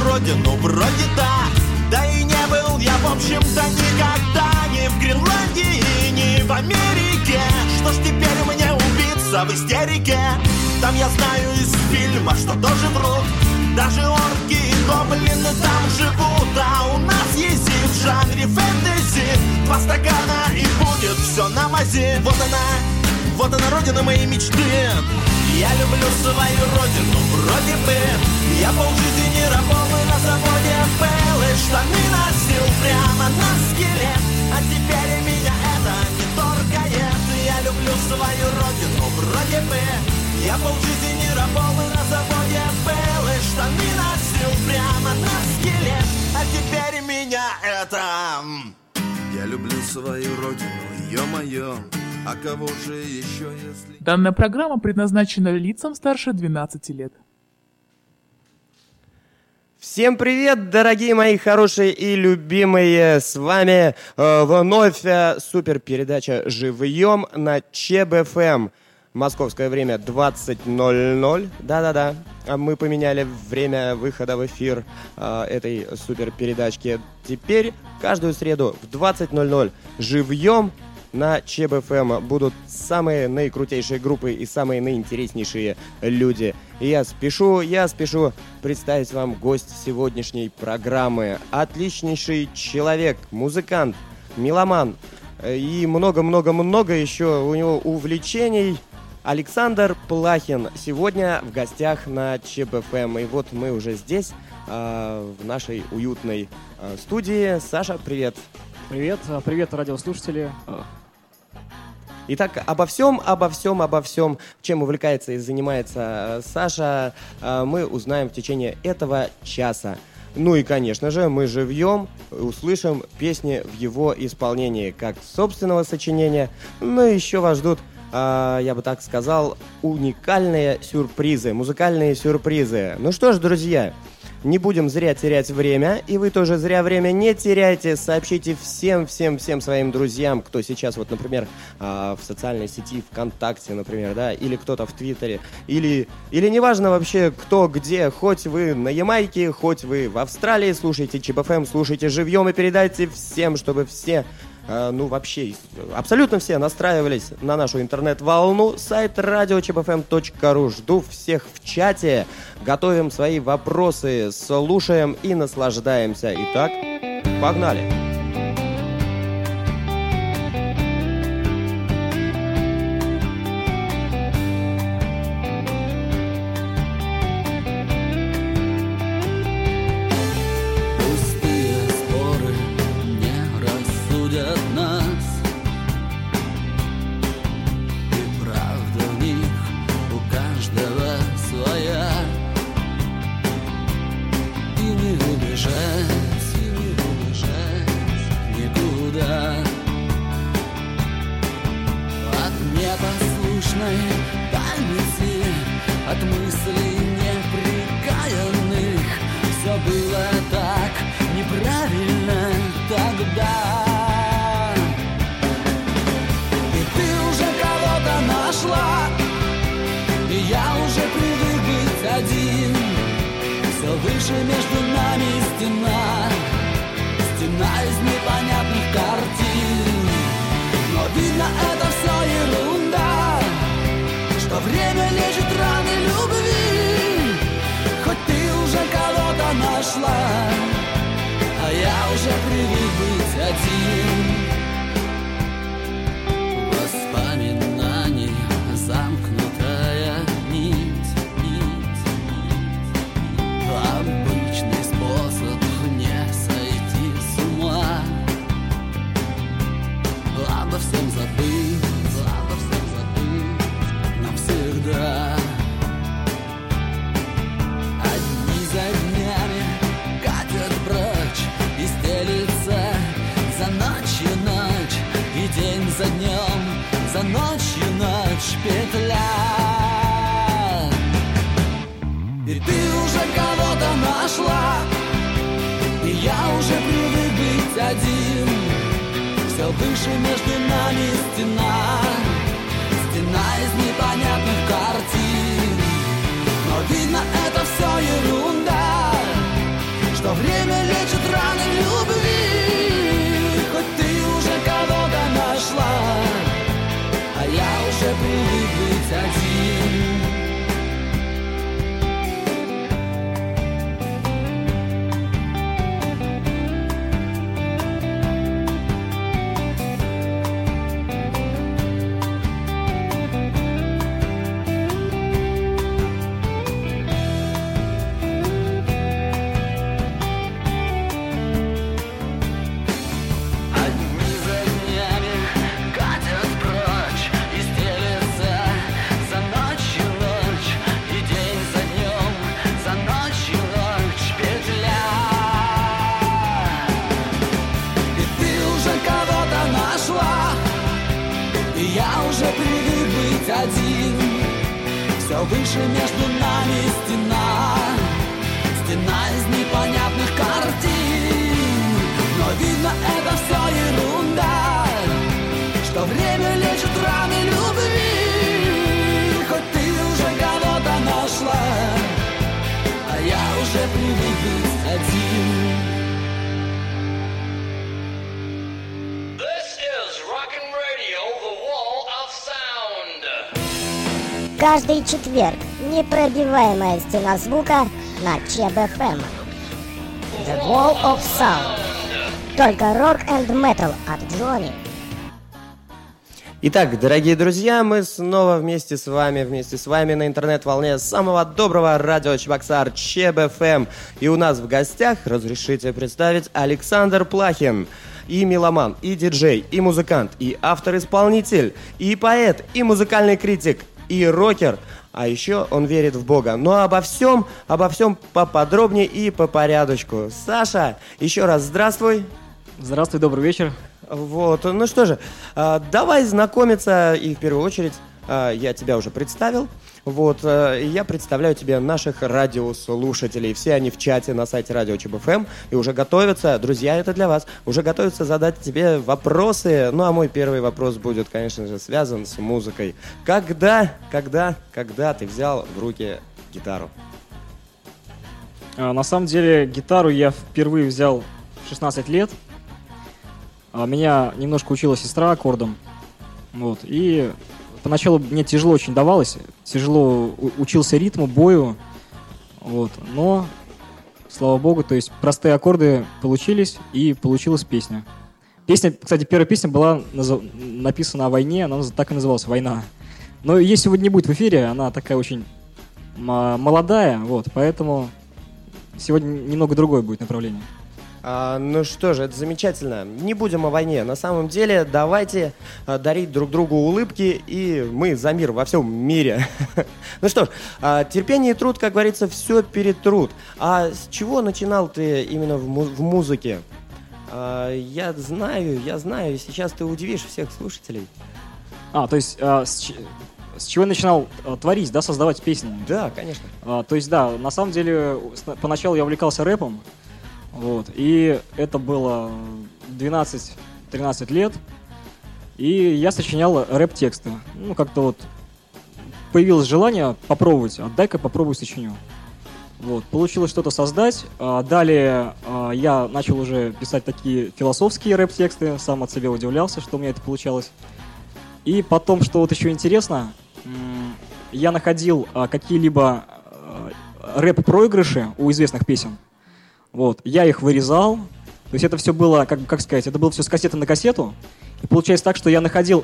родину, вроде так. Да и не был я, в общем-то, никогда ни в Гренландии, ни в Америке. Что ж теперь мне убиться в истерике? Там я знаю из фильма, что тоже врут. Даже орки и гоблины там живут. А у нас есть и в жанре фэнтези 2 стакана и будет все на мази. Вот она родина моей мечты. Я люблю свою родину, вроде бы. Я полжизни работал на заводе был и штаны носил прямо на скелет. А теперь меня это не торкает. Я люблю свою родину, вроде бы. Я полжизни работал на заводе был и штаны носил прямо на скелет. А теперь меня это... Я люблю свою родину, ё-моё. А кого же еще, если... Данная программа предназначена лицам старше 12 лет. Всем привет, дорогие мои хорошие и любимые! С вами вновь супер передача «Живьем» на ЧБФМ. Московское время 20:00. Да-да-да, мы поменяли время выхода в эфир этой супер передачки. Теперь каждую среду в 20:00 «Живьем» на ЧБФМ будут самые наикрутейшие группы и самые наинтереснейшие люди. И я спешу представить вам гость сегодняшней программы. Отличнейший человек, музыкант, меломан и много-много-много еще у него увлечений. Александр Плахин сегодня в гостях на ЧБФМ. И вот мы уже здесь, в нашей уютной студии. Саша, привет. Привет, радиослушатели. Итак, обо всем, чем увлекается и занимается Саша, мы узнаем в течение этого часа. Ну и, конечно же, мы живьем услышим песни в его исполнении, как собственного сочинения, но еще вас ждут, я бы так сказал, уникальные сюрпризы, музыкальные сюрпризы. Ну что ж, друзья, не будем зря терять время, и вы тоже зря время не теряйте. Сообщите всем своим друзьям, кто сейчас, вот, например, в социальной сети ВКонтакте, например, да, или кто-то в Твиттере, или неважно вообще кто где, хоть вы на Ямайке, хоть вы в Австралии, слушайте ЧБФМ, слушайте живьем и передайте всем, чтобы все... вообще, абсолютно все настраивались на нашу интернет-волну. Сайт radio.chbfm.ru. Жду всех в чате. Готовим свои вопросы, слушаем и наслаждаемся. Итак, погнали! Все выше между нами стена, стена из непонятных картин. Но видно, это все ерунда, что время лечит раны любви. Хоть ты уже кого-то нашла, а я уже привык быть один. Каждый четверг непробиваемая стена звука на ЧБФМ. The Wall of Sound. Только рок and metal от Джонни. Итак, дорогие друзья, мы снова вместе с вами на интернет-волне самого доброго радио Чебоксар ЧБФМ. И у нас в гостях, разрешите представить, Александр Плахин. И меломан, и диджей, и музыкант, и автор-исполнитель, и поэт, и музыкальный критик, и рокер, а еще он верит в Бога. Но обо всем поподробнее и по порядочку. Саша, еще раз здравствуй. Здравствуй, добрый вечер. Вот, ну что же, давай знакомиться, и в первую очередь я тебя уже представил. Вот, я представляю тебе наших радиослушателей. Все они в чате на сайте радио ЧБФМ и уже готовятся, друзья, это для вас, уже готовятся задать тебе вопросы. Ну, а мой первый вопрос будет, конечно же, связан с музыкой. Когда ты взял в руки гитару? На самом деле, гитару я впервые взял в 16 лет. Меня немножко учила сестра аккордам. Вот, и поначалу мне тяжело очень давалось, тяжело учился ритму, бою, вот, но, слава богу, то есть простые аккорды получились, и получилась песня. Песня, кстати, первая песня была написана о войне, она так и называлась «Война». Но ее сегодня не будет в эфире, она такая очень молодая, вот, поэтому сегодня немного другое будет направление. Ну что же, это замечательно. Не будем о войне. На самом деле, давайте дарить друг другу улыбки, и мы за мир во всем мире. Ну что ж, терпение и труд, как говорится, все перетрут. А с чего начинал ты именно в музыке? Я знаю, и сейчас ты удивишь всех слушателей. То есть с чего я начинал творить, да, создавать песни? Да, конечно. То есть, да, на самом деле, поначалу я увлекался рэпом. Вот, и это было 12-13 лет, и я сочинял рэп-тексты. Ну, как-то вот появилось желание попробовать, дай-ка попробую сочиню. Вот, получилось что-то создать. Далее я начал уже писать такие философские рэп-тексты, сам от себя удивлялся, что у меня это получалось. И потом, что вот еще интересно, я находил какие-либо рэп-проигрыши у известных песен. Вот, я их вырезал, то есть это все было, как сказать, это было все с кассеты на кассету, и получается так, что я находил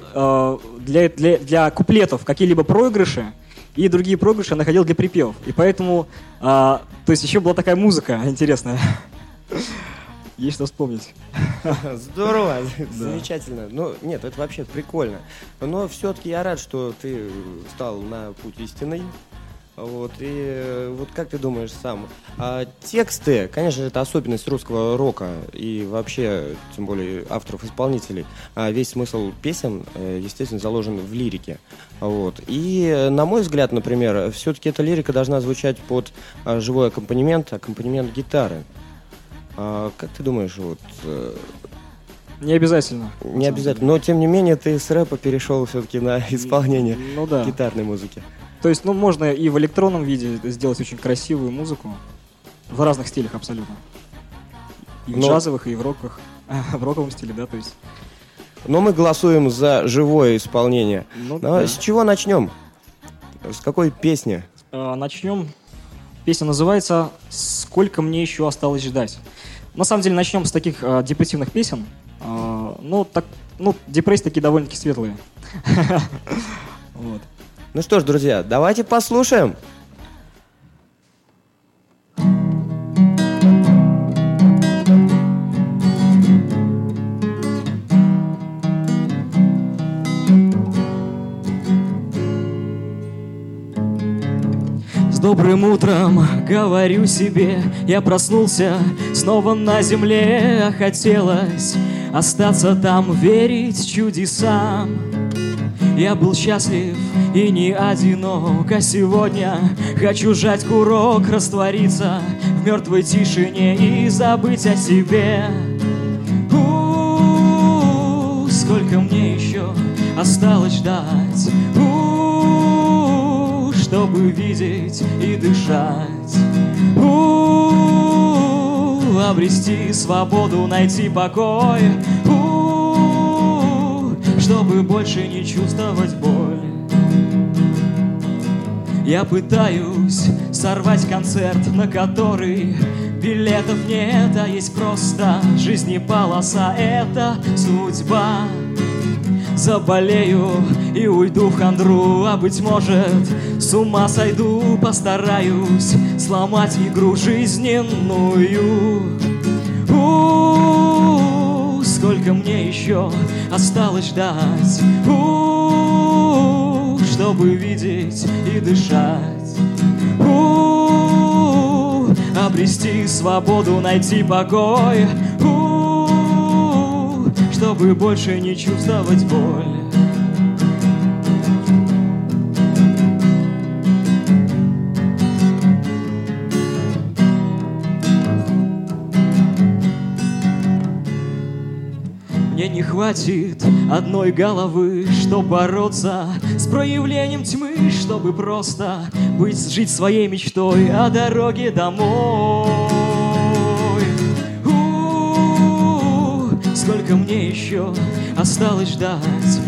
для куплетов какие-либо проигрыши, и другие проигрыши я находил для припевов, и поэтому, то есть еще была такая музыка интересная, есть что вспомнить. Здорово, замечательно, ну нет, это вообще прикольно, но все-таки я рад, что ты стал на путь истинный. Вот, и вот как ты думаешь сам, тексты, конечно же, это особенность русского рока и вообще, тем более, авторов-исполнителей. Весь смысл песен, естественно, заложен в лирике. Вот. И, на мой взгляд, например, все-таки эта лирика должна звучать под живой аккомпанемент гитары. Как ты думаешь, вот... Не обязательно. Не обязательно, но, тем не менее, ты с рэпа перешел все-таки на исполнение гитарной музыки. То есть, можно и в электронном виде сделать очень красивую музыку. В разных стилях абсолютно. И в джазовых, и в роках. В роковом стиле, да, то есть. Но мы голосуем за живое исполнение. Да. С чего начнем? С какой песни? Начнем. Песня называется «Сколько мне еще осталось ждать». На самом деле, начнем с таких депрессивных песен. Депрессии такие довольно-таки светлые. Вот. Ну что ж, друзья, давайте послушаем. С добрым утром, говорю себе, я проснулся снова на земле. Хотелось остаться там, верить чудесам. Я был счастлив и не одиноко сегодня. Хочу сжать курок, раствориться в мертвой тишине и забыть о себе. Сколько мне еще осталось ждать, чтобы видеть и дышать, обрести свободу, найти покой, чтобы больше не чувствовать боль. Я пытаюсь сорвать концерт, на который билетов нет, а есть просто жизни полоса. Это судьба. Заболею и уйду в хандру, а быть может, с ума сойду. Постараюсь сломать игру жизненную. Сколько мне еще осталось ждать, чтобы видеть и дышать, обрести свободу, найти покой, чтобы больше не чувствовать боль. Мне не хватит одной головы, чтобы бороться с проявлением тьмы, чтобы просто жить своей мечтой о дороге домой. Сколько мне еще осталось ждать,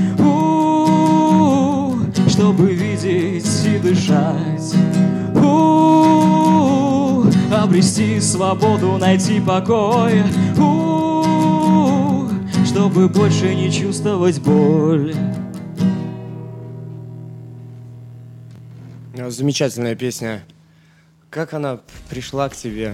чтобы видеть и дышать, обрести свободу, найти покой, чтобы больше не чувствовать боль. Замечательная песня. Как она пришла к тебе?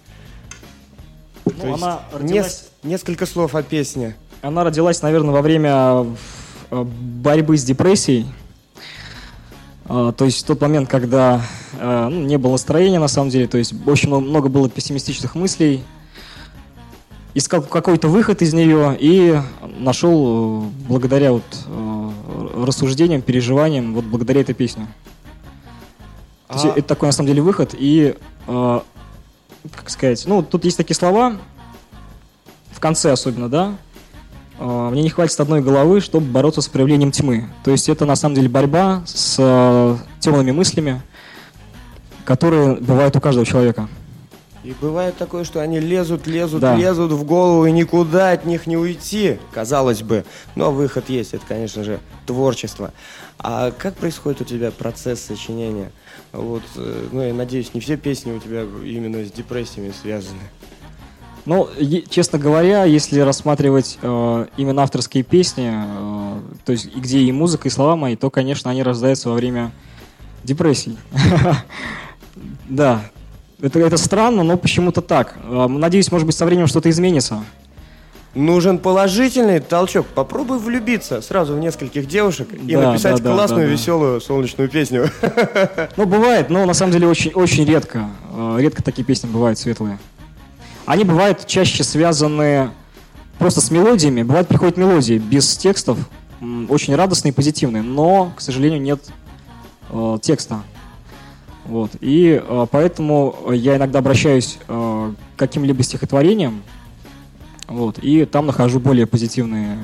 Ну, она родилась... Несколько слов о песне. Она родилась, наверное, во время борьбы с депрессией. То есть в тот момент, когда не было настроения, на самом деле, то есть очень много было пессимистичных мыслей. Искал какой-то выход из нее и нашел благодаря рассуждениям, переживаниям, благодаря этой песне. То есть это такой, на самом деле, выход. И, как сказать, тут есть такие слова, в конце особенно, да, мне не хватит одной головы, чтобы бороться с проявлением тьмы. То есть это, на самом деле, борьба с темными мыслями, которые бывают у каждого человека. И бывает такое, что они лезут в голову, и никуда от них не уйти, казалось бы. Но выход есть, это, конечно же, творчество. А как происходит у тебя процесс сочинения? Я надеюсь, не все песни у тебя именно с депрессиями связаны. Честно говоря, если рассматривать именно авторские песни, то есть где и музыка, и слова мои, то, конечно, они рождаются во время депрессий. Да. Это странно, но почему-то так. Надеюсь, может быть, со временем что-то изменится. Нужен положительный толчок. Попробуй влюбиться сразу в нескольких девушек и написать классную, веселую, солнечную песню. Бывает, но на самом деле очень, очень редко. Редко такие песни бывают светлые. Они бывают чаще связаны просто с мелодиями. Бывает, приходят мелодии без текстов, очень радостные и позитивные, но, к сожалению, нет текста. И поэтому я иногда обращаюсь к каким-либо стихотворениям, и там нахожу более позитивное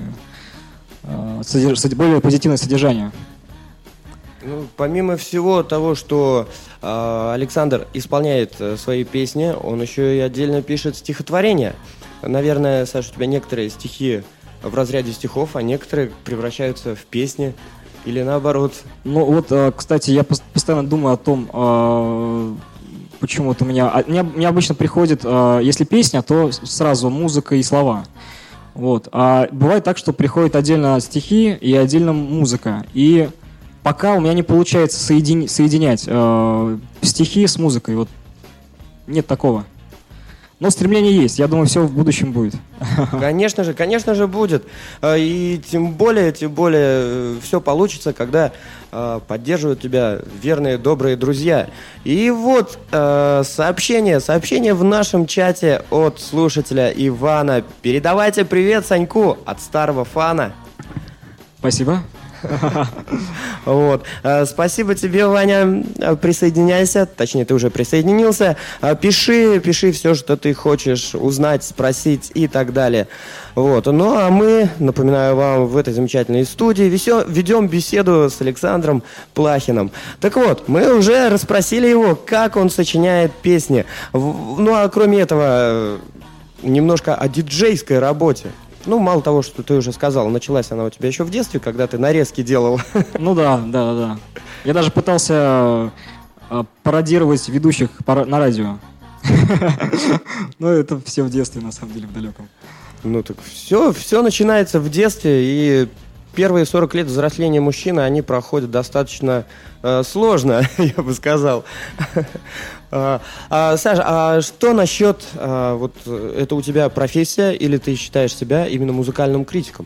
содержание. Помимо всего того, что Александр исполняет свои песни, он еще и отдельно пишет стихотворения. Наверное, Саша, у тебя некоторые стихи в разряде стихов, а некоторые превращаются в песни. Или наоборот? Кстати, я постоянно думаю о том, почему у меня... Мне обычно приходит, если песня, то сразу музыка и слова. А бывает так, что приходят отдельно стихи и отдельно музыка. И пока у меня не получается соединять стихи с музыкой. Нет такого. Но стремление есть. Я думаю, все в будущем будет. Конечно же будет. И тем более все получится, когда поддерживают тебя верные, добрые друзья. И сообщение в нашем чате от слушателя Ивана. Передавайте привет Саньку от старого фана. Спасибо. Вот. Спасибо тебе, Ваня. Присоединяйся, точнее, ты уже присоединился. Пиши все, что ты хочешь узнать, спросить и так далее. Вот. Ну, а мы, напоминаю вам, в этой замечательной студии ведем беседу с Александром Плахиным. Так вот, мы уже расспросили его, как он сочиняет песни. Ну, а кроме этого, немножко о диджейской работе. Ну, мало того, что ты уже сказал, началась она у тебя еще в детстве, когда ты нарезки делал. Ну да. Я даже пытался пародировать ведущих на радио. Но это все в детстве, на самом деле, в далеком. Ну так все начинается в детстве, и первые 40 лет взросления мужчины, они проходят достаточно сложно, я бы сказал. Саша, а что насчет, вот это у тебя профессия, или ты считаешь себя именно музыкальным критиком?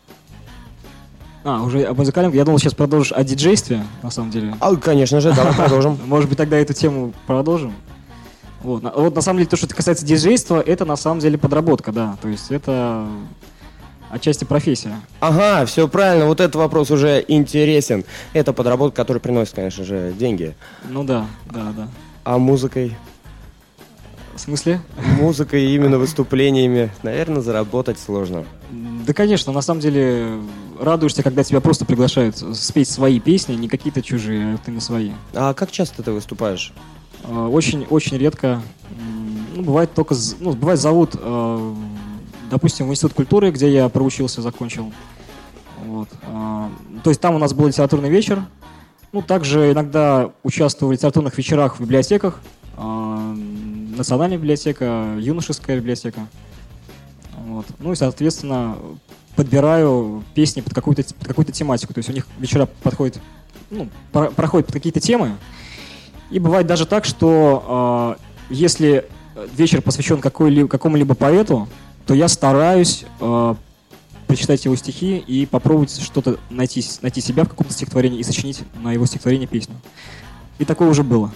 Уже о музыкальном? Я думал, сейчас продолжишь о диджействе, на самом деле. Конечно же, давай продолжим. Может быть, тогда эту тему продолжим? Вот, на самом деле, то, что касается диджейства, это на самом деле подработка, да. То есть это отчасти профессия. Ага, все правильно, вот этот вопрос уже интересен. Это подработка, которая приносит, конечно же, деньги. Ну да. А музыкой? В смысле? Музыкой и именно выступлениями, наверное, заработать сложно. Да, конечно, на самом деле радуешься, когда тебя просто приглашают спеть свои песни, не какие-то чужие, а не свои. А как часто ты выступаешь? Очень редко. Бывает бывает зовут, допустим, в Институт культуры, где я проучился, закончил. Вот. То есть там у нас был литературный вечер. Также иногда участвую в литературных вечерах в библиотеках. Национальная библиотека, юношеская библиотека. Вот. И, соответственно, подбираю песни под какую-то тематику. То есть у них вечера проходят под какие-то темы. И бывает даже так, что если вечер посвящен какому-либо поэту, то я стараюсь прочитать его стихи и попробовать что-то найти себя в каком-то стихотворении и сочинить на его стихотворение песню. И такое уже было.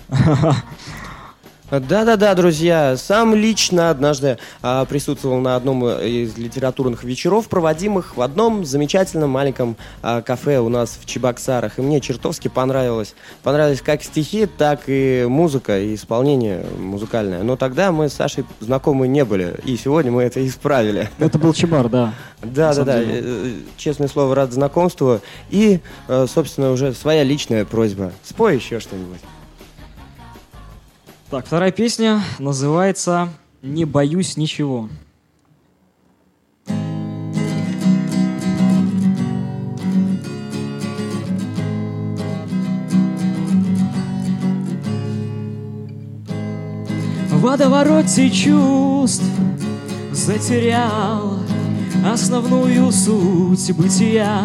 Да, друзья, сам лично однажды присутствовал на одном из литературных вечеров, проводимых в одном замечательном маленьком кафе у нас в Чебоксарах. И мне чертовски понравилось. Понравились как стихи, так и музыка, и исполнение музыкальное. Но тогда мы с Сашей знакомы не были, и сегодня мы это исправили. Это был Чебар, да. Да. Честное слово, рад знакомству. И, собственно, уже своя личная просьба. Спой еще что-нибудь. Так, вторая песня называется «Не боюсь ничего». В водовороте чувств затерял основную суть бытия.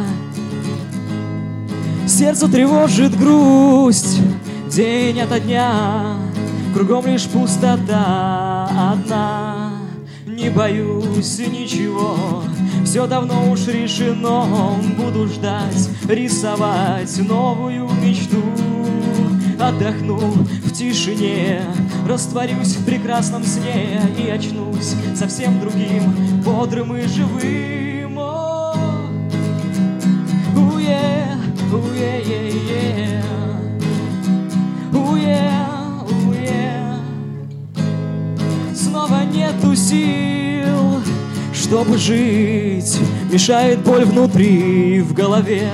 Сердце тревожит грусть день ото дня. Кругом лишь пустота одна. Не боюсь ничего, все давно уж решено. Буду ждать, рисовать новую мечту. Отдохну в тишине, растворюсь в прекрасном сне и очнусь совсем другим, бодрым и живым. Снова нету сил, чтобы жить, мешает боль внутри, в голове.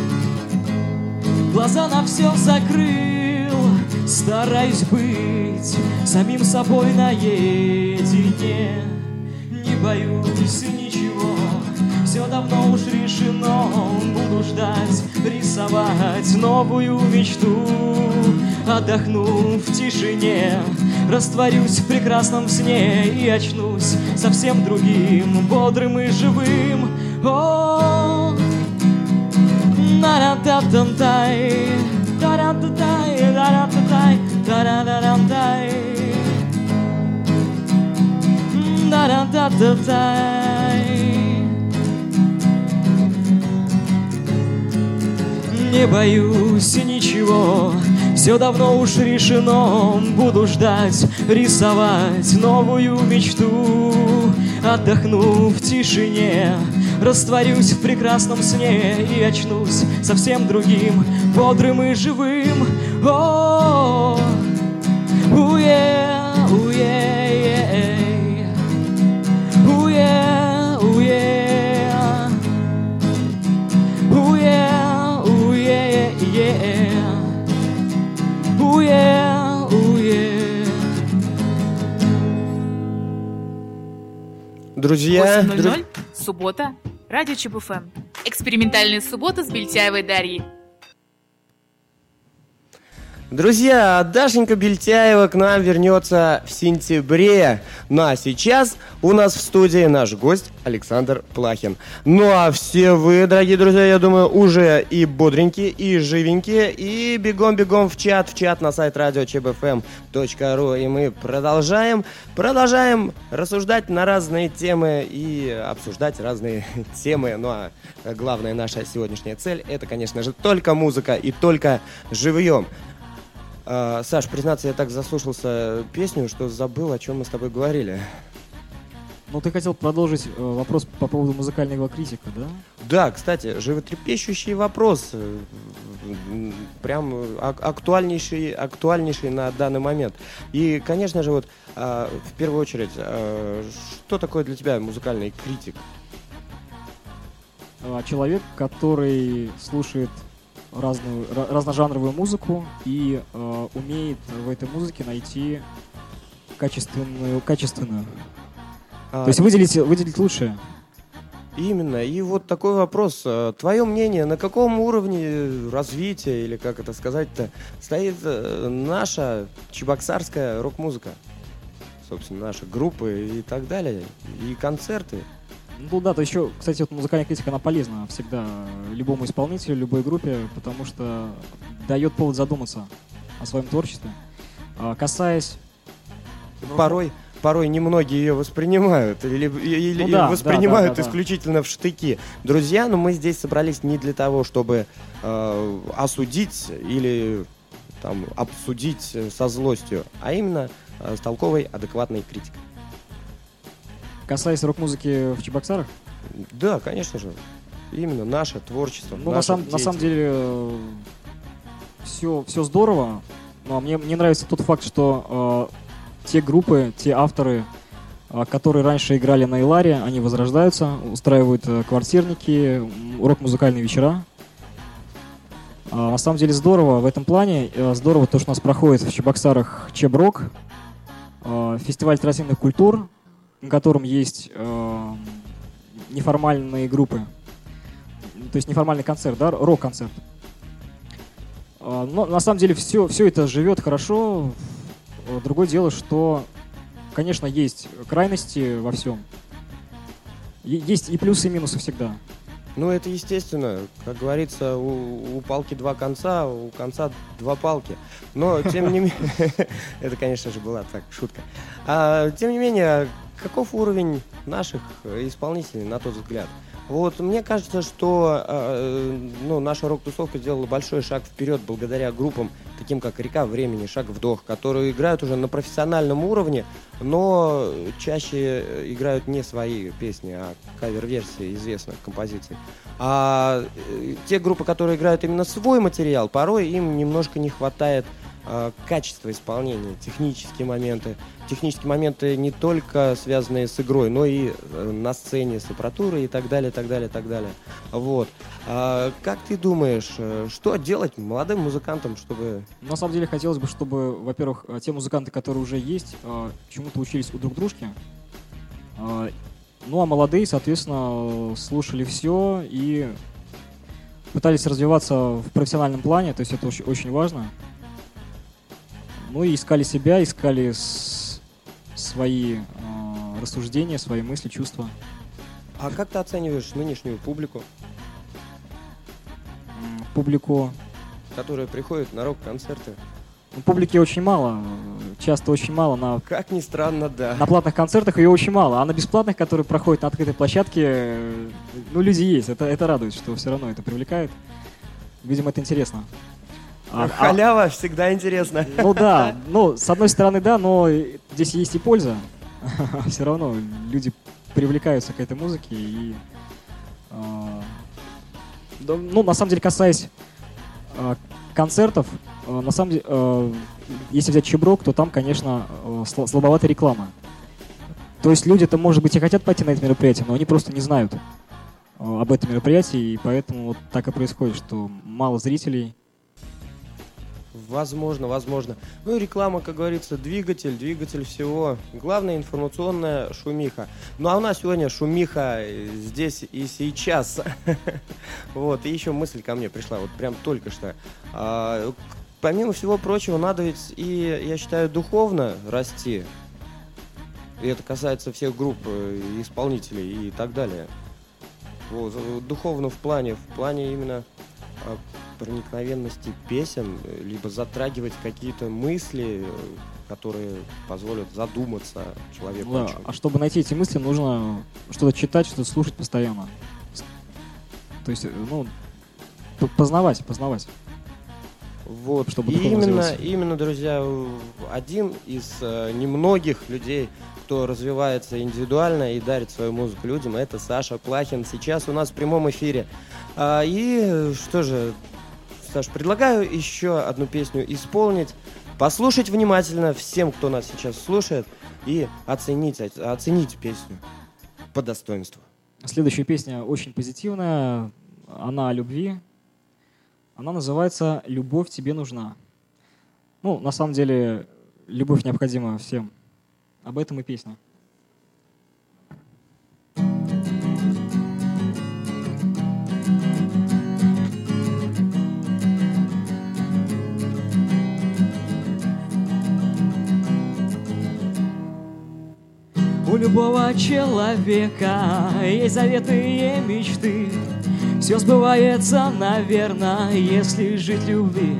Глаза на все закрыл, стараюсь быть самим собой наедине. Не боюсь ничего, все давно уж решено. Буду ждать, рисовать новую мечту. Отдохну в тишине, растворюсь в прекрасном сне и очнусь совсем другим, бодрым и живым. Не боюсь ничего, все давно уж решено. Буду ждать, рисовать новую мечту. Отдохну в тишине, растворюсь в прекрасном сне и очнусь совсем другим, бодрым и живым. О, уе, уе, уе, уе, уе, уе, уе, уе. Друзья, 8:00, суббота, радио ЧБФМ. Экспериментальная суббота с Бельтяевой Дарьей. Друзья, Дашенька Бельтяева к нам вернется в сентябре. Ну а сейчас у нас в студии наш гость Александр Плахин. Ну а все вы, дорогие друзья, я думаю, уже и бодренькие, и живенькие, и бегом-бегом в чат на сайт radio.chbfm.ru. И мы продолжаем рассуждать на разные темы и обсуждать разные темы. Ну а главная наша сегодняшняя цель — это, конечно же, только музыка и только живьем. Саш, признаться, я так заслушался песню, что забыл, о чем мы с тобой говорили. Ну, ты хотел продолжить вопрос по поводу музыкального критика, да? Да, кстати, животрепещущий вопрос, прям актуальнейший на данный момент. И, конечно же, вот в первую очередь, что такое для тебя музыкальный критик? Человек, который слушает разножанровую музыку и умеет в этой музыке найти качественную. То есть выделить лучшее. Именно. И вот такой вопрос. Твое мнение, на каком уровне развития, или как это сказать-то, стоит наша чебоксарская рок-музыка? Собственно, наши группы и так далее, и концерты. Ну да, то еще, кстати, вот музыкальная критика, она полезна всегда любому исполнителю, любой группе, потому что дает повод задуматься о своем творчестве. Касаясь... Порой немногие ее воспринимают или воспринимают исключительно в штыки. Друзья, но мы здесь собрались не для того, чтобы осудить или там, обсудить со злостью, а именно с толковой, адекватной критикой. Касаясь рок-музыки в Чебоксарах? Да, конечно же. Именно наше творчество. Ну, на самом деле, все здорово. Но мне нравится тот факт, что те группы, те авторы, которые раньше играли на Иларе, они возрождаются, устраивают квартирники, рок-музыкальные вечера. На самом деле здорово в этом плане. Здорово то, что у нас проходит в Чебоксарах Чеброк, фестиваль традиционных культур, на котором есть неформальные группы, то есть неформальный концерт, да, рок-концерт. Но на самом деле все это живет хорошо. Другое дело, что, конечно, есть крайности во всем. Есть и плюсы, и минусы всегда. Ну, это естественно. Как говорится, у палки два конца, у конца два палки. Но, тем не менее... Это, конечно же, была так, шутка. Тем не менее, каков уровень наших исполнителей, на тот взгляд? Вот, мне кажется, что наша рок-тусовка сделала большой шаг вперед благодаря группам, таким как «Река времени», «Шаг вдох», которые играют уже на профессиональном уровне, но чаще играют не свои песни, а кавер-версии известных композиций. А те группы, которые играют именно свой материал, порой им немножко не хватает качества исполнения, технические моменты не только связанные с игрой, но и на сцене с аппаратурой и так далее, так далее, так далее. Вот. Как ты думаешь, что делать молодым музыкантам, чтобы... На самом деле хотелось бы, чтобы, во-первых, те музыканты, которые уже есть, чему-то учились у друг дружки. Ну а молодые, соответственно, слушали все и пытались развиваться в профессиональном плане, то есть это очень, очень важно. Ну и искали себя, искали свои рассуждения, свои мысли, чувства. А как ты оцениваешь нынешнюю публику? Публику... Которая приходит на рок-концерты. Ну, публики очень мало, часто очень мало. Как ни странно, да. На платных концертах ее очень мало, а на бесплатных, которые проходят на открытой площадке, ну, люди есть. Это радует, что все равно это привлекает. Видимо, это интересно. Халява всегда интересно. Ну да, с одной стороны да, но здесь есть и польза. Все равно люди привлекаются к этой музыке и Да, ну, на самом деле, касаясь концертов, на самом деле, если взять Чеброк, то там, конечно, слабоватая реклама. То есть люди-то, может быть, и хотят пойти на это мероприятие, но они просто не знают об этом мероприятии, и поэтому вот так и происходит, что мало зрителей. Возможно. Ну и реклама, как говорится, двигатель всего. Главное — информационная шумиха. Ну а у нас сегодня шумиха здесь и сейчас. Вот, и еще мысль ко мне пришла, вот прям только что. Помимо всего прочего, надо ведь и, я считаю, духовно расти. И это касается всех групп, исполнителей и так далее. Вот, духовно в плане именно проникновенности песен, либо затрагивать какие-то мысли, которые позволят задуматься человеку. Да, а чтобы найти эти мысли, нужно что-то читать, что-то слушать постоянно. То есть, ну, познавать. Вот, чтобы и духовно именно, друзья, один из немногих людей, кто развивается индивидуально и дарит свою музыку людям, это Саша Плахин. Сейчас у нас в прямом эфире. И что же, Саш, предлагаю еще одну песню исполнить, послушать внимательно всем, кто нас сейчас слушает, и оценить песню по достоинству. Следующая песня очень позитивная, она о любви. Она называется «Любовь тебе нужна». Ну, на самом деле, любовь необходима всем. Об этом и песня. У любого человека есть заветные мечты. Все сбывается, наверное, если жить любви.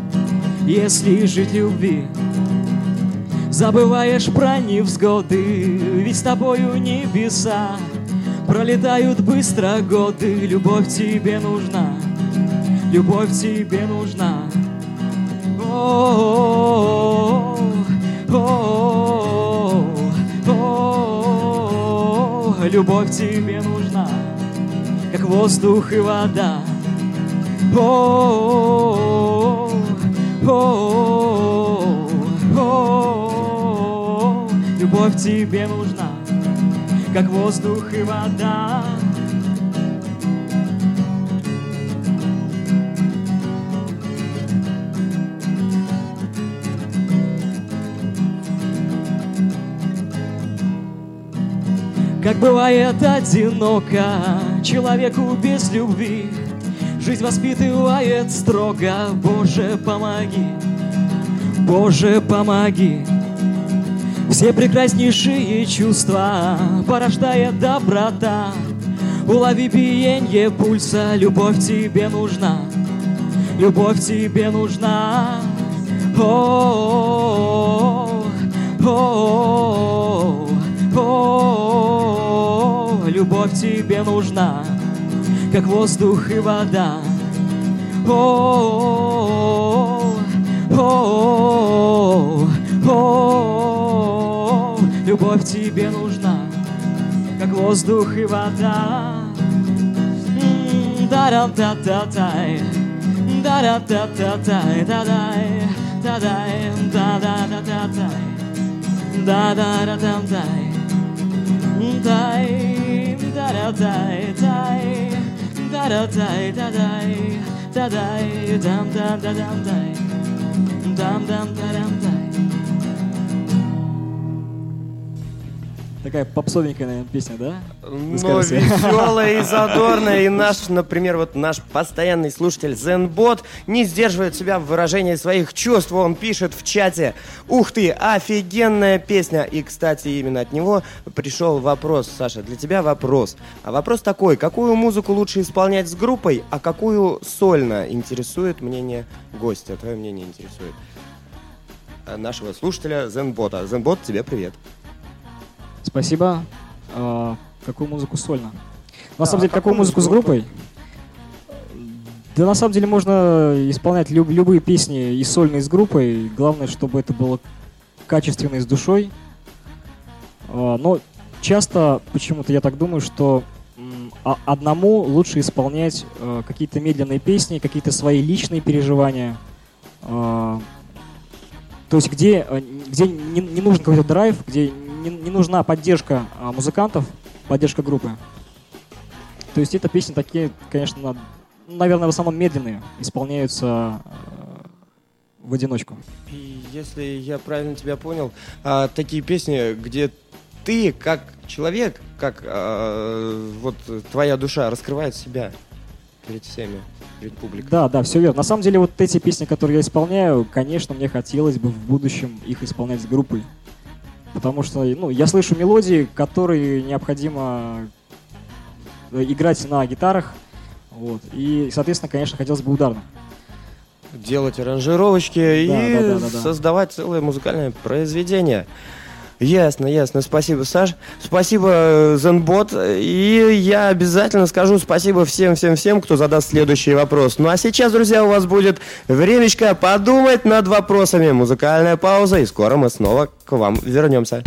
Забываешь про невзгоды, ведь с тобою небеса. Пролетают быстро годы, любовь тебе нужна. Любовь тебе нужна, как воздух и вода. Любовь тебе нужна, как воздух и вода. Как бывает одиноко человеку без любви, жизнь воспитывает строго. Боже, помоги. Все прекраснейшие чувства порождает доброта. Улови биение пульса, любовь тебе нужна. Любовь тебе нужна. Любовь тебе нужна, как воздух и вода. Любовь тебе нужна, как воздух и вода. Да-да-да-да-дай, да-да-да-да-дай, да-дай, да-дай, да-да-да-да-дай, да-да-да-да-дай, дай, да-да-дай, дай, да-да-дай, да-дай, да-дай, дам-дам-да-дам-дай, дам-дам-да-дам-дай. Такая попсовенькая, наверное, песня, да? Но веселая и задорная. И наш, например, вот наш постоянный слушатель Zenbot не сдерживает себя в выражении своих чувств. Он пишет в чате: ух ты, офигенная песня. И, кстати, именно от него пришел вопрос. Саша, для тебя вопрос. А вопрос такой: какую музыку лучше исполнять с группой, а какую сольно? Интересует мнение гостя. Твое мнение интересует нашего слушателя Zenbot. Zenbot, тебе привет. Спасибо. Какую музыку сольно? На самом деле, какую музыку с группой? Да, на самом деле, можно исполнять любые песни и сольно, и с группой. Главное, чтобы это было качественно и с душой. Но часто, почему-то я так думаю, что одному лучше исполнять какие-то медленные песни, какие-то свои личные переживания. То есть где не нужен какой-то драйв, где не нужна поддержка музыкантов, поддержка группы. То есть это песни такие, конечно, наверное, в основном медленные, исполняются в одиночку. И если я правильно тебя понял, такие песни, где ты как человек, как вот твоя душа раскрывает себя перед всеми, перед публикой. Да, все верно. На самом деле вот эти песни, которые я исполняю, конечно, мне хотелось бы в будущем их исполнять с группой. Потому что я слышу мелодии, которые необходимо играть на гитарах. Вот. И, соответственно, конечно, хотелось бы ударно. Делать аранжировочки и создавать целое музыкальное произведение. Ясно. Спасибо, Саш. Спасибо, Zenbot. И я обязательно скажу спасибо всем, кто задаст следующий вопрос. Ну а сейчас, друзья, у вас будет времечко подумать над вопросами. Музыкальная пауза, и скоро мы снова к вам вернемся.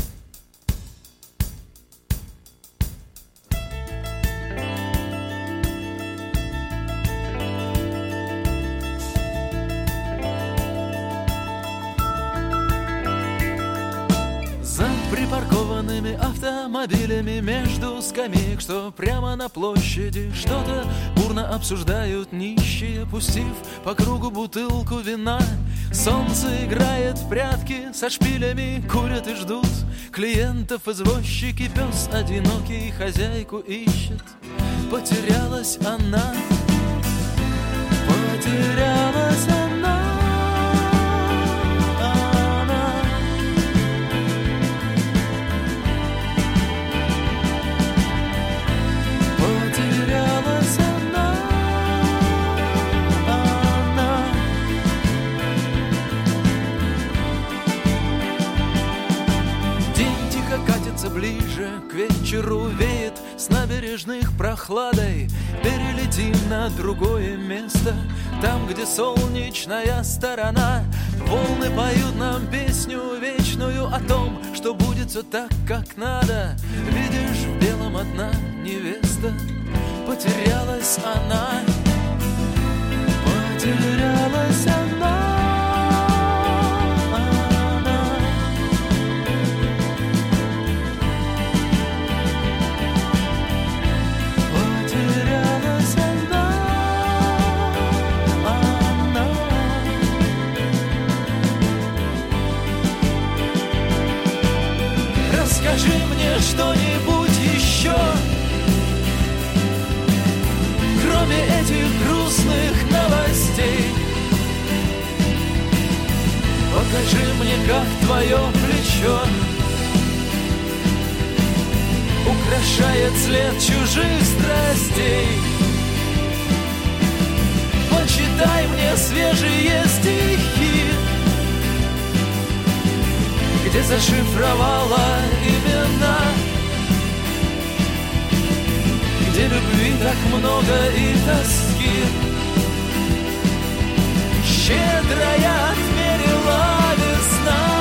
Автомобилями между скамеек, что прямо на площади что-то бурно обсуждают нищие, пустив по кругу бутылку вина. Солнце играет в прятки, со шпилями курят и ждут клиентов извозчики. Пес одинокий хозяйку ищет. Потерялась она, потерялась она. Ближе к вечеру веет с набережных прохладой. Перелетим на другое место, там, где солнечная сторона. Волны поют нам песню вечную о том, что будет все так, как надо. Видишь, в белом одна невеста. Потерялась она, потерялась она. Скажи мне что-нибудь еще, кроме этих грустных новостей. Покажи мне, как твое плечо украшает след чужих страстей. Почитай мне свежие стихи, где зашифровала имена, где любви так много и тоски. Щедрая отмерила весна.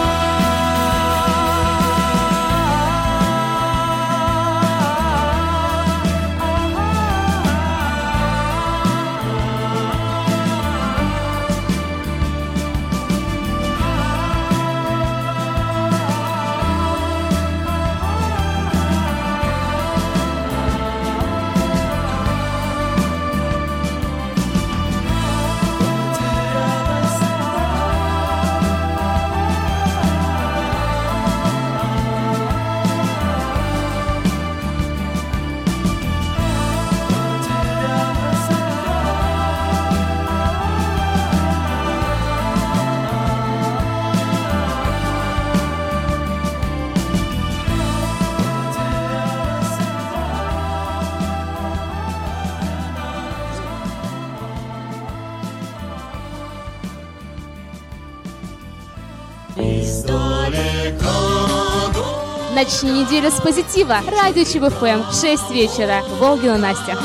Начни неделю с позитива. Радио ЧБФМ. 6 вечера. Волгина Настя.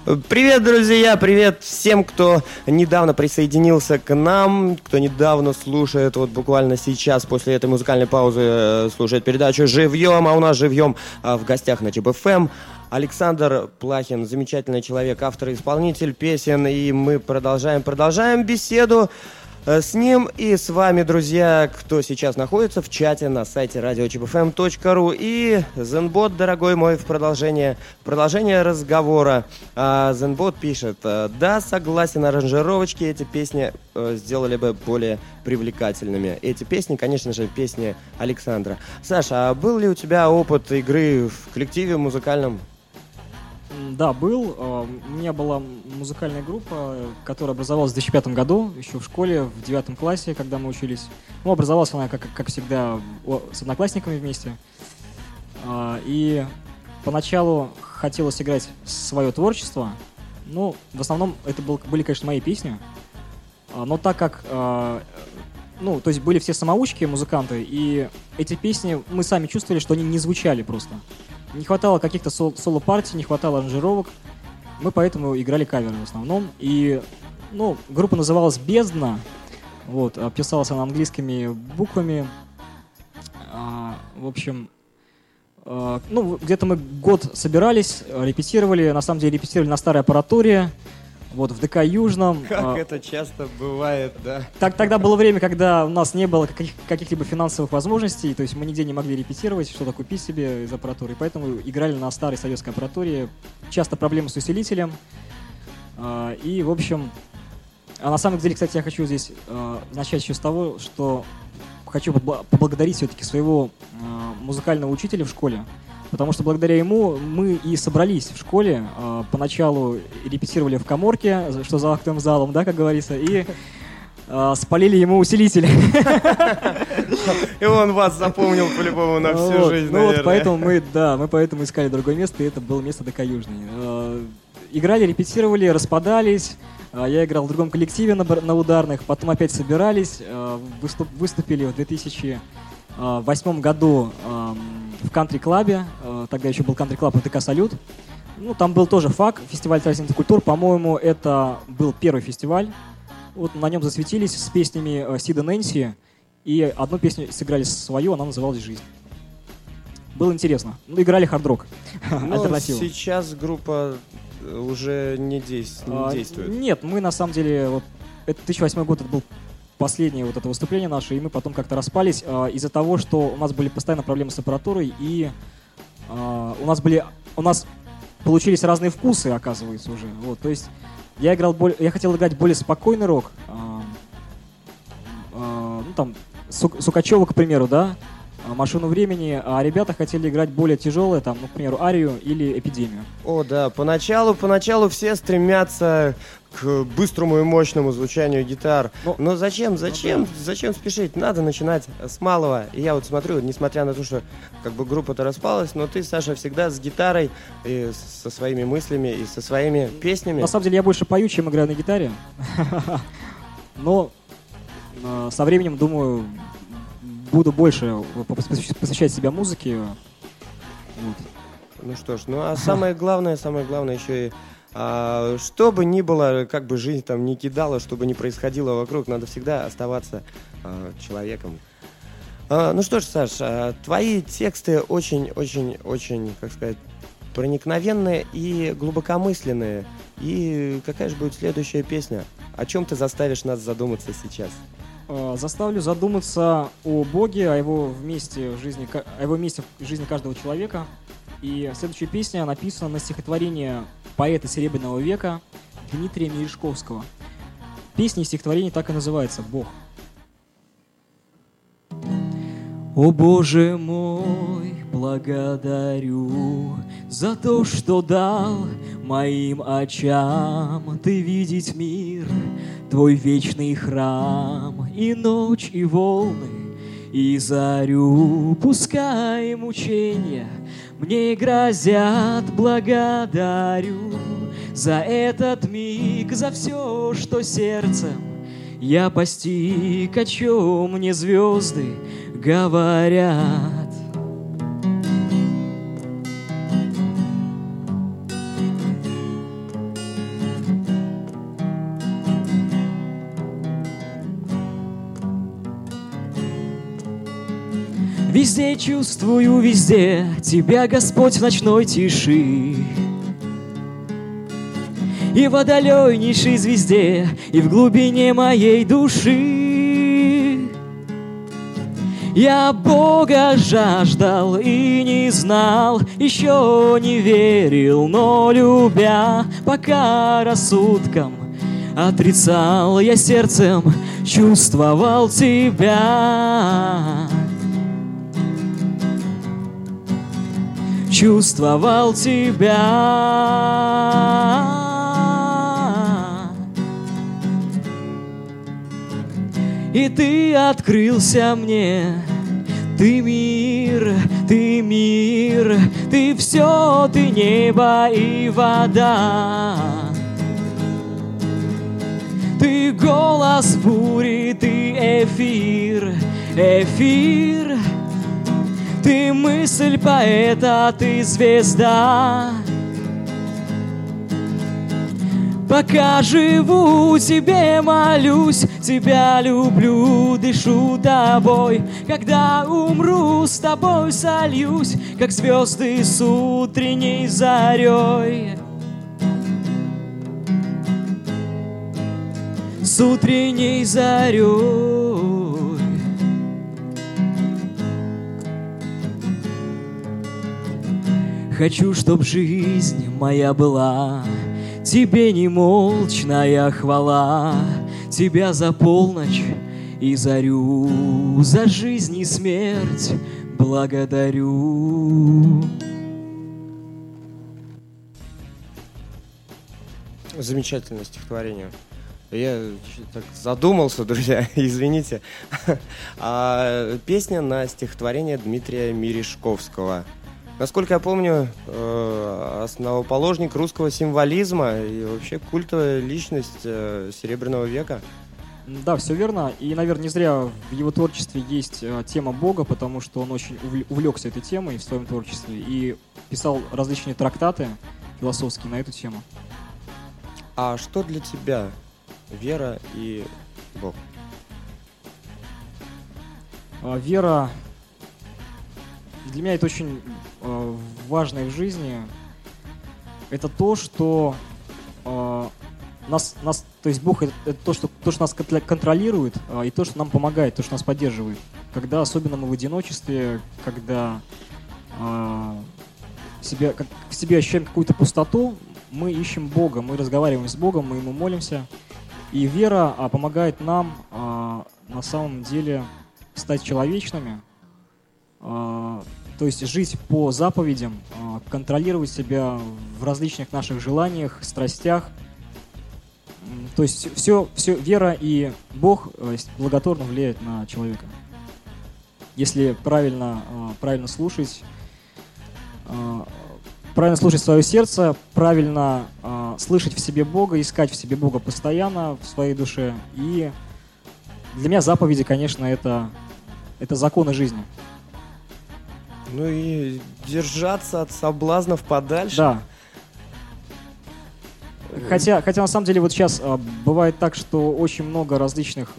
Привет, друзья, привет всем, кто недавно присоединился к нам, кто недавно слушает, вот буквально сейчас, после этой музыкальной паузы, слушает передачу «Живьем», а у нас «Живьем» в гостях на ЧБ-ФМ. Александр Плахин, замечательный человек, автор и исполнитель песен, и мы продолжаем беседу с ним и с вами, друзья, кто сейчас находится в чате на сайте radio.chbfm.ru. И Zenbot, дорогой мой, в продолжение разговора. Zenbot пишет: да, согласен, аранжировочки эти песни сделали бы более привлекательными. Эти песни, конечно же, песни Александра. Саша, а был ли у тебя опыт игры в коллективе музыкальном? Да, был. У меня была музыкальная группа, которая образовалась в 2005 году, еще в школе, в 9 классе, когда мы учились. Ну, образовалась она, как всегда, с одноклассниками вместе. И поначалу хотелось играть свое творчество. Ну, в основном это были, конечно, мои песни. Но так как... то есть были все самоучки, музыканты, и эти песни мы сами чувствовали, что они не звучали просто. Не хватало каких-то соло-партий, не хватало аранжировок. Мы поэтому играли каверы в основном. И, группа называлась «Бездна». Вот, писалась она английскими буквами. В общем, где-то мы год собирались, репетировали. На самом деле репетировали на старой аппаратуре. Вот, в ДК Южном. Как это часто бывает, да? Тогда было время, когда у нас не было каких-либо финансовых возможностей, то есть мы нигде не могли репетировать, что-то купить себе из аппаратуры, поэтому играли на старой советской аппаратуре. Часто проблемы с усилителем. И, в общем... А на самом деле, кстати, я хочу здесь начать еще с того, что хочу поблагодарить все-таки своего музыкального учителя в школе. Потому что благодаря ему мы и собрались в школе. Поначалу репетировали в каморке, что за актовым залом, да, как говорится, и спалили ему усилитель. И он вас запомнил по-любому на всю жизнь, наверное. Вот поэтому мы поэтому искали другое место, и это было место ДК Южный. Играли, репетировали, распадались. Я играл в другом коллективе на ударных, потом опять собирались, выступили в 2008 году в кантри-клабе, тогда еще был кантри-клаб ТК «Салют». Ну, там был тоже ФАК, фестиваль разных культур, по-моему, это был первый фестиваль. Вот на нем засветились с песнями Сида Нэнси, и одну песню сыграли свою, она называлась «Жизнь». Было интересно. Ну, играли хард-рок, альтернативу. Сейчас группа уже не действует. Нет, мы на самом деле, вот, это 2008 год, это был последнее вот это выступление наше, и мы потом как-то распались из-за того, что у нас были постоянно проблемы с аппаратурой, и у нас получились разные вкусы, оказывается, уже. Вот, то есть я хотел играть более спокойный рок, Сукачева, к примеру, да, «Машину времени», а ребята хотели играть более тяжелые, там, к примеру, «Арию» или «Эпидемию». О, да, поначалу все стремятся к быстрому и мощному звучанию гитар. Но зачем спешить? Надо начинать с малого. И я вот смотрю, несмотря на то, что как бы группа-то распалась, но ты, Саша, всегда с гитарой и со своими мыслями и со своими песнями. На самом деле я больше пою, чем играю на гитаре. Но со временем, думаю, буду больше посвящать себя музыке. Вот. Ну что ж, а самое главное еще и что бы ни было, как бы жизнь там ни кидала, что бы ни происходило вокруг, надо всегда оставаться человеком. Ну что ж, Саш, твои тексты очень, как сказать, проникновенные и глубокомысленные. И какая же будет следующая песня? О чем ты заставишь нас задуматься сейчас? Заставлю задуматься о Боге, о его месте в жизни каждого человека. И следующая песня написана на стихотворение поэта Серебряного века Дмитрия Мережковского. Песня и стихотворение так и называется «Бог». О Боже мой, благодарю за то, что дал моим очам Ты видеть мир, Твой вечный храм, и ночь, и волны, и зарю. Пускай мучения мне грозят, благодарю за этот миг, за все, что сердцем я постиг, о чем мне звезды говорят. Везде чувствую, везде тебя, Господь, в ночной тиши. И в отдаленнейшей звезде, и в глубине моей души. Я Бога жаждал и не знал, еще не верил, но любя, пока рассудком отрицал, я сердцем чувствовал тебя. Чувствовал тебя. И ты открылся мне, ты мир, ты мир, ты все, ты небо и вода. Ты голос бури, ты эфир, эфир. Ты мысль поэта, ты звезда. Пока живу, тебе молюсь, тебя люблю, дышу тобой. Когда умру, с тобой сольюсь, как звезды с утренней зарей. С утренней зарей. Хочу, чтоб жизнь моя была тебе немолчная хвала, тебя за полночь и зарю, за жизнь и смерть благодарю. Замечательное стихотворение. Я так задумался, друзья, извините. Песня на стихотворение Дмитрия Мережковского. Насколько я помню, основоположник русского символизма и вообще культовая личность Серебряного века. Да, все верно. И, наверное, не зря в его творчестве есть тема Бога, потому что он очень увлекся этой темой в своем творчестве и писал различные трактаты философские на эту тему. А что для тебя вера и Бог? Вера для меня это очень важное в жизни. Это то, что то есть Бог это то, что нас контролирует, и то, что нам помогает, то, что нас поддерживает. Когда особенно мы в одиночестве, когда в себе ощущаем какую-то пустоту, мы ищем Бога, мы разговариваем с Богом, мы Ему молимся. И вера помогает нам на самом деле стать человечными, то есть жить по заповедям, контролировать себя в различных наших желаниях, страстях. То есть все вера и Бог благотворно влияют на человека. Если правильно слушать свое сердце, правильно слышать в себе Бога, искать в себе Бога постоянно в своей душе. И для меня заповеди, конечно, это законы жизни. Ну и держаться от соблазнов подальше. Да. Хотя на самом деле вот сейчас бывает так, что очень много различных,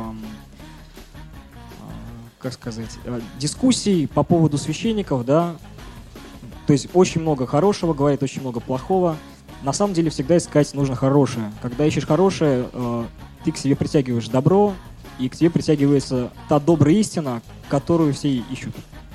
дискуссий по поводу священников, да. То есть очень много хорошего, говорит очень много плохого. На самом деле всегда искать нужно хорошее. Когда ищешь хорошее, ты к себе притягиваешь добро, и к тебе притягивается та добрая истина, которую все ищут.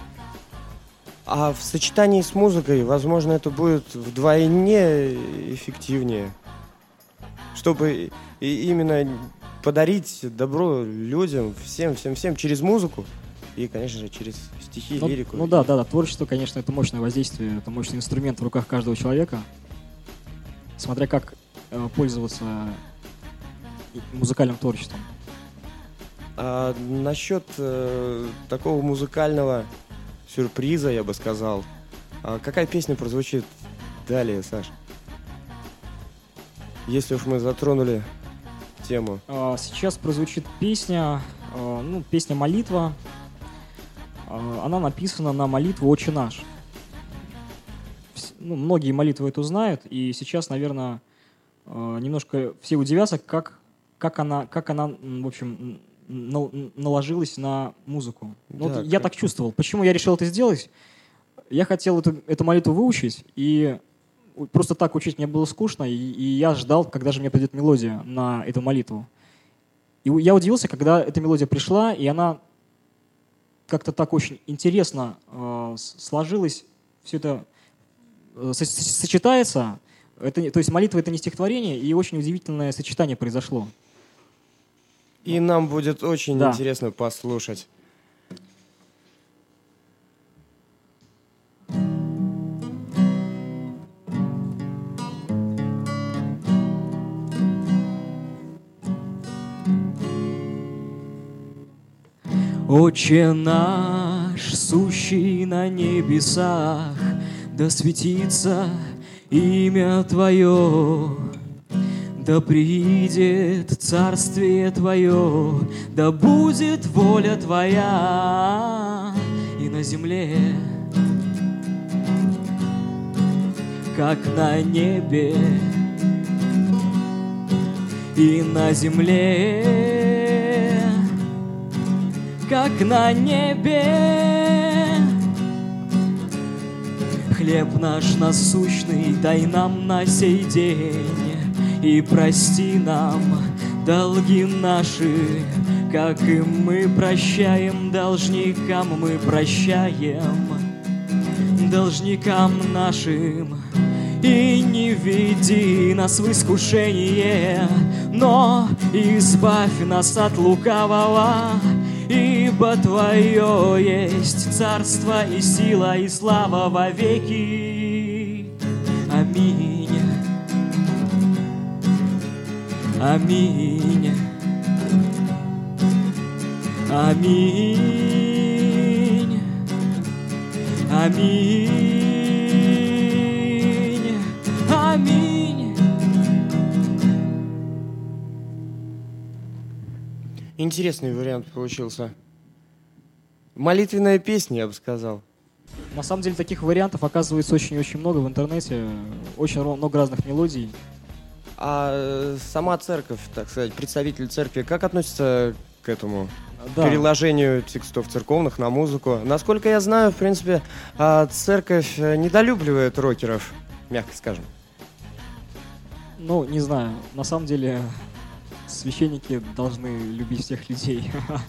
А в сочетании с музыкой, возможно, это будет вдвойне эффективнее, чтобы именно подарить добро людям, всем через музыку и, конечно же, через стихи, лирику. Ну да, творчество, конечно, это мощное воздействие, это мощный инструмент в руках каждого человека, смотря как пользоваться музыкальным творчеством. А насчет такого музыкального сюрприза, я бы сказал. А какая песня прозвучит далее, Саш? Если уж мы затронули тему. Сейчас прозвучит песня «Молитва». Она написана на молитву «Отче наш». Многие молитвы эту знают, и сейчас, наверное, немножко все удивятся, как она, в общем, наложилось на музыку. Да, Вот я так чувствовал. Почему я решил это сделать? Я хотел эту молитву выучить, и просто так учить мне было скучно, и я ждал, когда же мне придет мелодия на эту молитву. И я удивился, когда эта мелодия пришла, и она как-то так очень интересно сложилась, все это сочетается. То есть молитва — это не стихотворение, и очень удивительное сочетание произошло. И нам будет очень интересно послушать. Отче наш, сущий на небесах, да светится имя Твое, да приидет царствие Твое, да будет воля Твоя и на земле, как на небе, и на земле, как на небе. Хлеб наш насущный дай нам на сей день, и прости нам долги наши, как и мы прощаем должникам, мы прощаем должникам нашим. И не веди нас в искушение, но избавь нас от лукавого, ибо Твое есть царство и сила и слава во веки. Аминь. Аминь. Аминь. Аминь. Аминь. Интересный вариант получился. Молитвенная песня, я бы сказал. На самом деле таких вариантов оказывается очень-очень много в интернете. Очень много разных мелодий. А сама церковь, так сказать, представитель церкви, как относится к этому? Да. Переложению текстов церковных на музыку? Насколько я знаю, в принципе, церковь недолюбливает рокеров, мягко скажем. Ну, не знаю. На самом деле священники должны любить всех людей.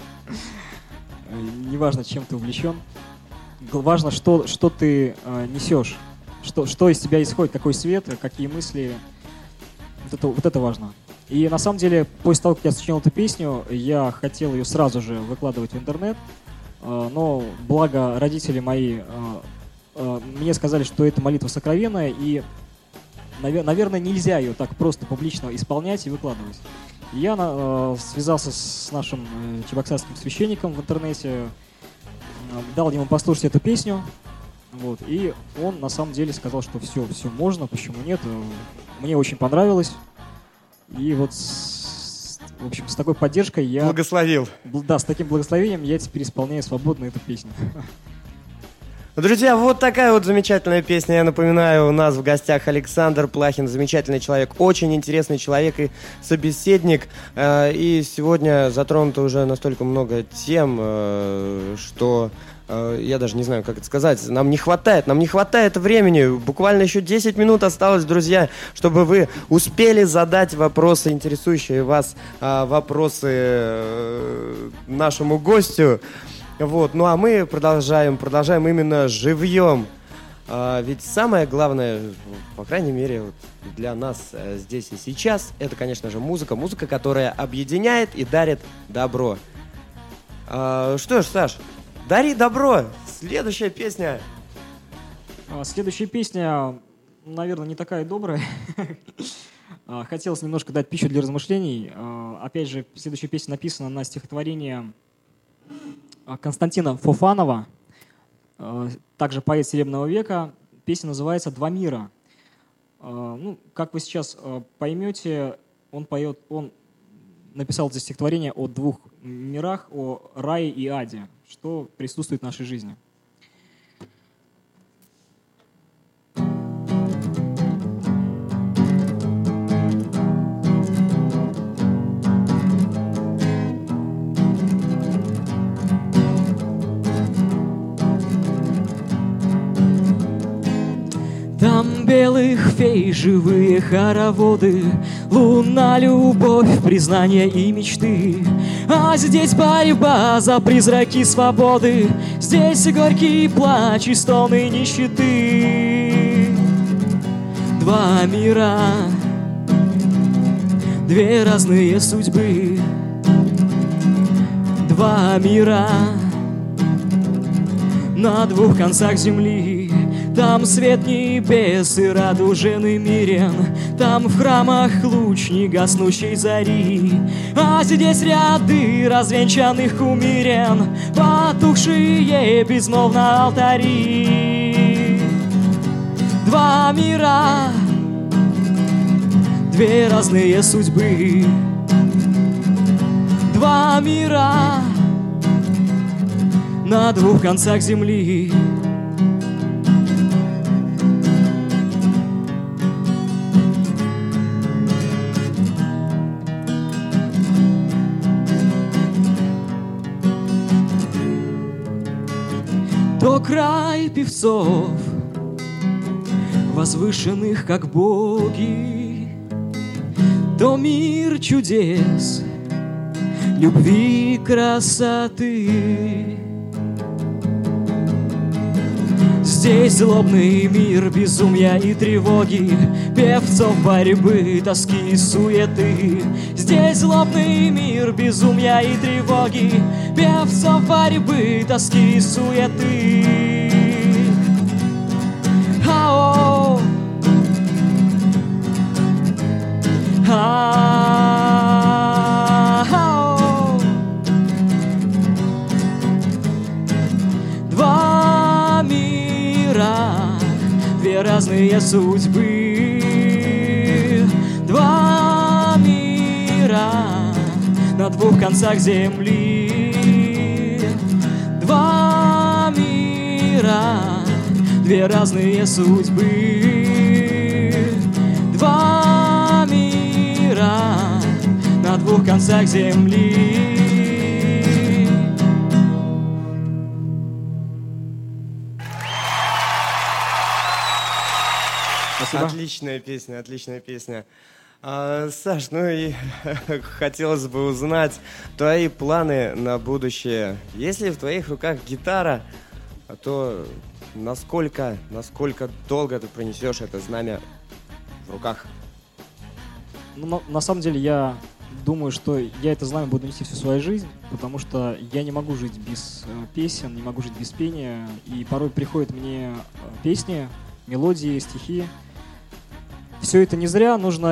Неважно, чем ты увлечен. Важно, что ты несешь. Что из тебя исходит, какой свет, какие мысли. Вот это важно. И на самом деле, после того, как я сочинил эту песню, я хотел ее сразу же выкладывать в интернет. Но благо родители мои мне сказали, что это молитва сокровенная, и, наверное, нельзя ее так просто публично исполнять и выкладывать. И я связался с нашим чебоксарским священником в интернете, дал ему послушать эту песню, вот, и он на самом деле сказал, что все можно, почему нет. Мне очень понравилось. И вот, в общем, с такой поддержкой я... Благословил. Да, с таким благословением я теперь исполняю свободно эту песню. Друзья, вот такая вот замечательная песня. Я напоминаю, у нас в гостях Александр Плахин, замечательный человек, очень интересный человек и собеседник. И сегодня затронуто уже настолько много тем, что я даже не знаю, как это сказать. Нам не хватает времени. Буквально еще 10 минут осталось, друзья, чтобы вы успели задать вопросы, интересующие вас вопросы нашему гостю. Вот. Ну а мы продолжаем именно живьем. Ведь самое главное, по крайней мере, вот для нас здесь и сейчас, это, конечно же, музыка. Музыка, которая объединяет и дарит добро. Что ж, Саш, дари добро. Следующая песня. Следующая песня, наверное, не такая добрая. Хотелось немножко дать пищу для размышлений. Опять же, следующая песня написана на стихотворение Константина Фофанова, также поэт Серебряного века. Песня называется «Два мира». Ну, как вы сейчас поймете, он написал это стихотворение о двух мирах, о рае и аде, что присутствует в нашей жизни. Там белых фей, живые хороводы, луна, любовь, признание и мечты. А здесь борьба за призраки свободы, здесь горький плач и стоны нищеты. Два мира, две разные судьбы. Два мира на двух концах земли. Там свет небес и радужен и мирен, там в храмах луч негаснущей зари. А здесь ряды развенчанных кумирен, потухшие безмолвно алтари. Два мира, две разные судьбы. Два мира на двух концах земли. То край певцов, возвышенных как боги, то мир чудес, любви, красоты. Здесь злобный мир безумия и тревоги, певцов борьбы, тоски и суеты. Здесь злобный мир безумия и тревоги, певцов борьбы, тоски и суеты. Ао! Ао! Два мира, две разные судьбы. Два мира на двух концах земли. Два мира, две разные судьбы. Два мира на двух концах земли. Спасибо. Отличная песня, отличная песня. Саш, ну и хотелось бы узнать твои планы на будущее. Если в твоих руках гитара, то насколько долго ты пронесешь это знамя в руках? Ну, на самом деле я думаю, что я это знамя буду нести всю свою жизнь, потому что я не могу жить без песен, не могу жить без пения, и порой приходят мне песни, мелодии, стихи. Все это не зря, нужно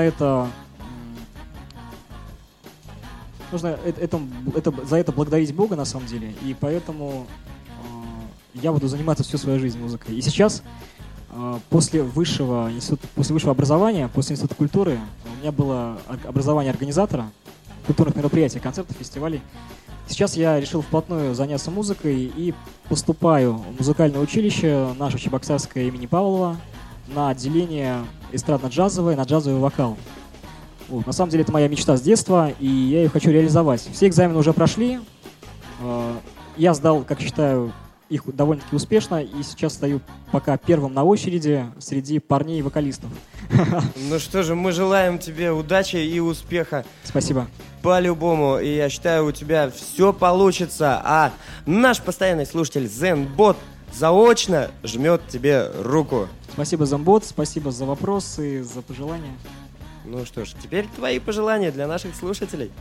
за это благодарить Бога на самом деле, и поэтому я буду заниматься всю свою жизнь музыкой. И сейчас, после высшего образования, после института культуры, у меня было образование организатора культурных мероприятий, концертов, фестивалей. Сейчас я решил вплотную заняться музыкой и поступаю в музыкальное училище наше Чебоксарское имени Павлова на отделение эстрадно-джазовое, на джазовый вокал. Вот. На самом деле это моя мечта с детства, и я ее хочу реализовать. Все экзамены уже прошли. Я сдал, как считаю, их довольно-таки успешно, и сейчас стою пока первым на очереди среди парней и вокалистов. Ну что же, мы желаем тебе удачи и успеха. Спасибо. По-любому, и я считаю, у тебя все получится. А наш постоянный слушатель ZenBot заочно жмет тебе руку. Спасибо, ZenBot, спасибо за вопросы, за пожелания. Ну что ж, теперь твои пожелания для наших слушателей.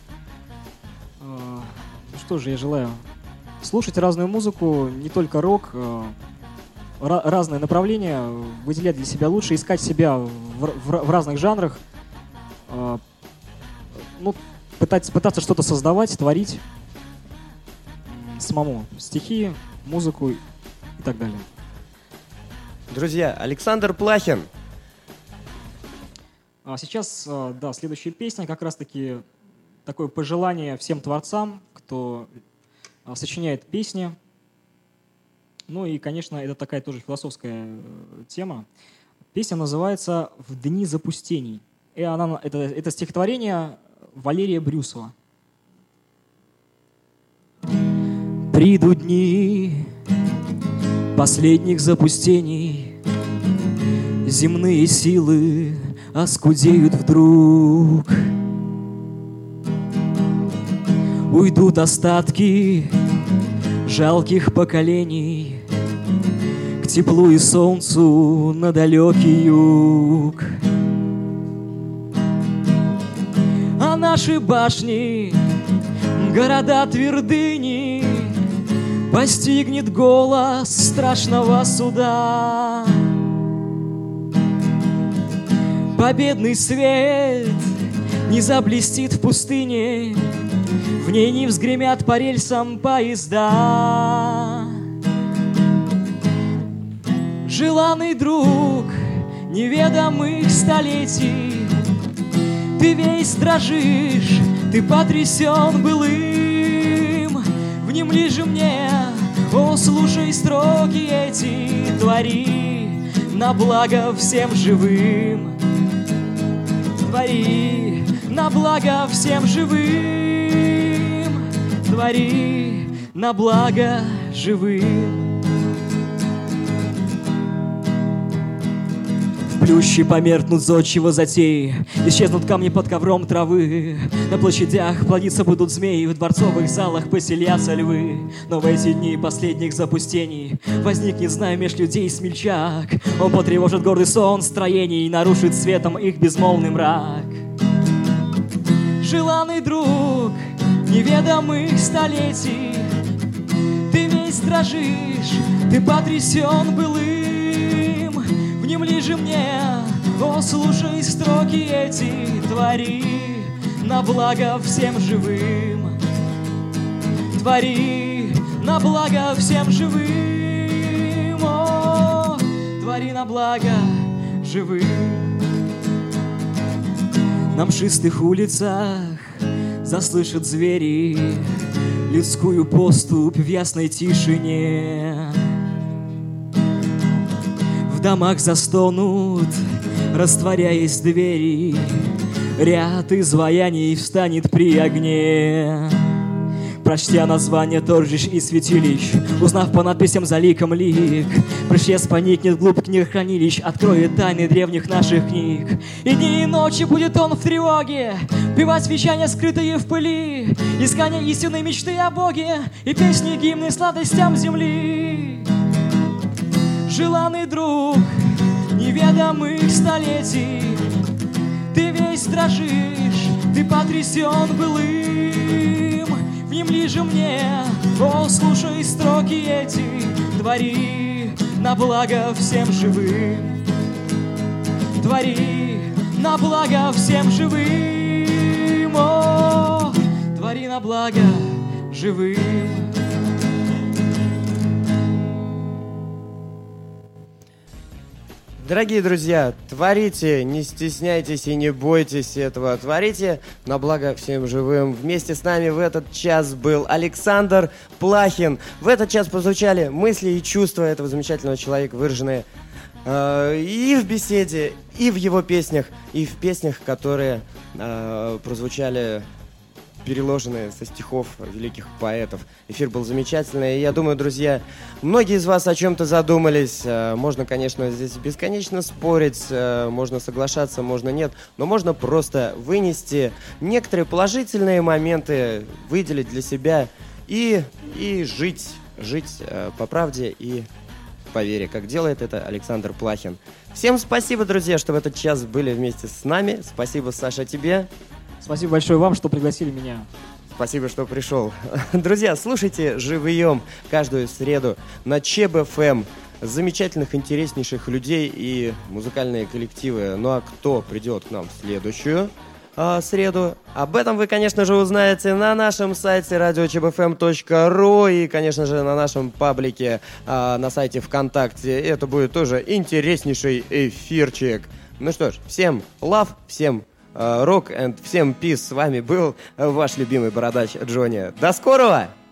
Ну что же, я желаю слушать разную музыку, не только рок, разные направления, выделять для себя лучше, искать себя в разных жанрах, ну, пытаться что-то создавать, творить самому. Стихи, музыку и так далее. Друзья, Александр Плахин. А сейчас, да, следующая песня, как раз-таки такое пожелание всем творцам, кто сочиняет песни. Ну и, конечно, это такая тоже философская тема. Песня называется «В дни запустений». И это стихотворение Валерия Брюсова. Придут дни последних запустений, земные силы оскудеют вдруг. Уйдут остатки жалких поколений к теплу и солнцу на далекий юг. А наши башни, города твердыни, постигнет голос страшного суда. Победный свет не заблестит в пустыне, в ней не взгремят по рельсам поезда. Желанный друг неведомых столетий, ты весь дрожишь, ты потрясен былым. Внемли же мне, о, слушай строки эти, твори на благо всем живым. Твори на благо всем живым. Твори на благо живым. В плюще померкнут зодчего затеи, исчезнут камни под ковром травы. На площадях плодиться будут змеи, в дворцовых залах поселятся львы. Но в эти дни последних запустений возникнет, знаю, меж людей смельчак. Он потревожит гордый сон строений, нарушит светом их безмолвный мрак. Желанный друг неведомых столетий, ты весь дрожишь, ты потрясен былым. Внемли же мне, о, слушай строки эти, твори на благо всем живым. Твори на благо всем живым. О, твори на благо живым. На мшистых улицах заслышат звери людскую поступь в ясной тишине. В домах застонут, растворяясь двери, ряд изваяний встанет при огне. Прочтя название торжищ и святилищ, узнав по надписям за ликом лик, пришелец поникнет вглубь книгохранилищ, откроет тайны древних наших книг. И дни и ночи будет он в тревоге, певать вещания, скрытые в пыли, искание истинной мечты о Боге и песни гимны сладостям земли. Желанный друг неведомых столетий, ты весь дрожишь, ты потрясен былым. Внемли же мне, о, слушай строки эти, твори на благо всем живым. Твори на благо всем живым. О, твори на благо живым. Дорогие друзья, творите, не стесняйтесь и не бойтесь этого. Творите на благо всем живым. Вместе с нами в этот час был Александр Плахин. В этот час прозвучали мысли и чувства этого замечательного человека, выраженные и в беседе, и в его песнях, и в песнях, которые прозвучали, переложенные со стихов великих поэтов. Эфир был замечательный, и я думаю, друзья, многие из вас о чем-то задумались. Можно, конечно, здесь бесконечно спорить, можно соглашаться, можно нет, но можно просто вынести некоторые положительные моменты, выделить для себя и жить по правде и по вере, как делает это Александр Плахин. Всем спасибо, друзья, что в этот час были вместе с нами. Спасибо, Саша, тебе. Спасибо большое вам, что пригласили меня. Спасибо, что пришел. Друзья, слушайте «Живьем» каждую среду на ЧБ-ФМ. Замечательных, интереснейших людей и музыкальные коллективы. Ну а кто придет к нам в следующую среду? Об этом вы, конечно же, узнаете на нашем сайте radio.chbfm.ru и, конечно же, на нашем паблике на сайте ВКонтакте. Это будет тоже интереснейший эфирчик. Ну что ж, всем love, всем рок and всем peace. С вами был ваш любимый бородач Джонни. До скорого!